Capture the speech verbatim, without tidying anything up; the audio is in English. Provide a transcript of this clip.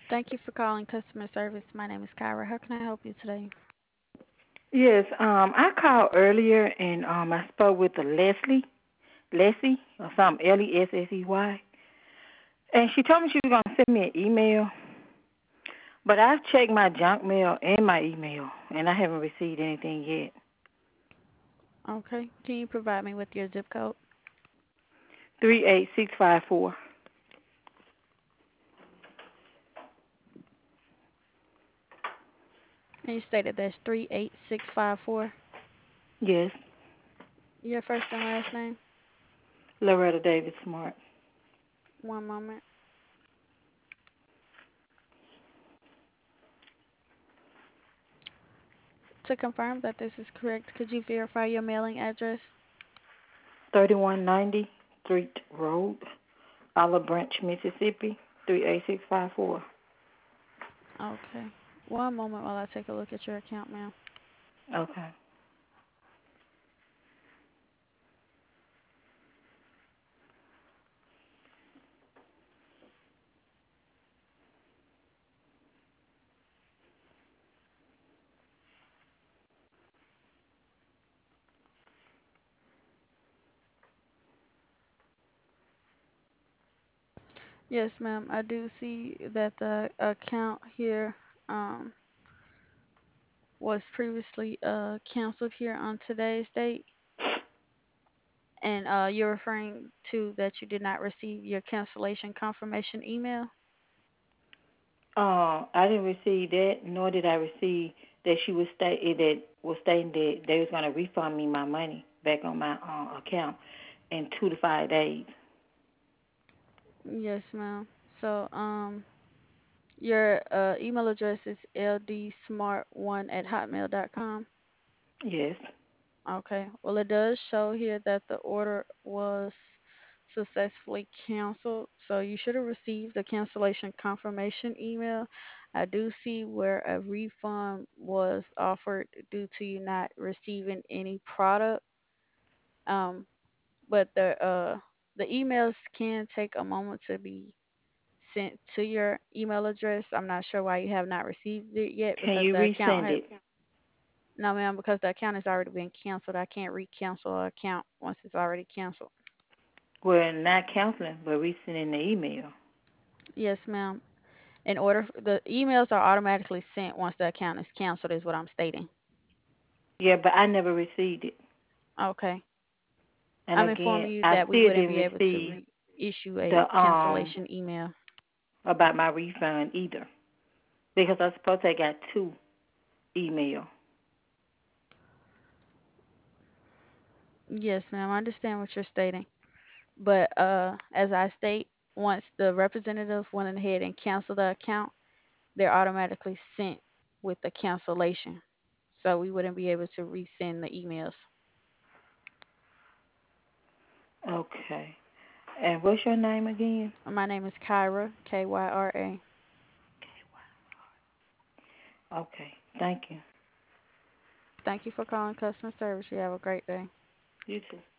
Thank you for calling customer service. My name is Kyra. How can I help you today? Yes, um, I called earlier and um, I spoke with the Leslie, Leslie or something, L E S S E Y, and she told me she was gonna send me an email, but I've checked my junk mail and my email, and I haven't received anything yet. Okay. Can you provide me with your zip code? Three eight six five four. And you stated that's three eight six five four. Yes, Your first and last name? Loretta Davis Smart. One moment. To confirm that this is correct, could you verify your mailing address? Thirty one ninety Street Road, Olive Branch, Mississippi. Three eight six five four. Okay. One moment while I take a look at your account, ma'am. Okay. Yes, ma'am. I do see that the account here um was previously uh canceled here on today's date. And uh, you're referring to that you did not receive your cancellation confirmation email? Uh, I didn't receive that, nor did I receive that she was state that was stating that they was gonna refund me my money back on my uh, account in two to five days. Yes, ma'am. So, um, your uh, email address is l d smart one at hotmail dot com. Yes. Okay. Well, it does show here that the order was successfully canceled. So you should have received the cancellation confirmation email. I do see where a refund was offered due to you not receiving any product. Um, but the uh the emails can take a moment to be sent to your email address. I'm not sure why you have not received it yet Can because you the account resend has it? no, ma'am, because the account has already been canceled. I can't re-cancel an account once it's already canceled. Well, not canceling, but resending the email. Yes, ma'am. In order, f the emails are automatically sent once the account is canceled, is what I'm stating. Yeah, but I never received it. Okay. And I'm again, informing you I that we still wouldn't didn't be able to receive reissue a the um cancellation email. about my refund either because I suppose I got two email. Yes, ma'am. I understand what you're stating. But uh, as I state, once the representative went ahead and canceled the account, they're automatically sent with the cancellation. So we wouldn't be able to resend the emails. Okay. And what's your name again? My name is Kyra, K Y R A. Okay. Thank you. Thank you for calling customer service. You have a great day. You too.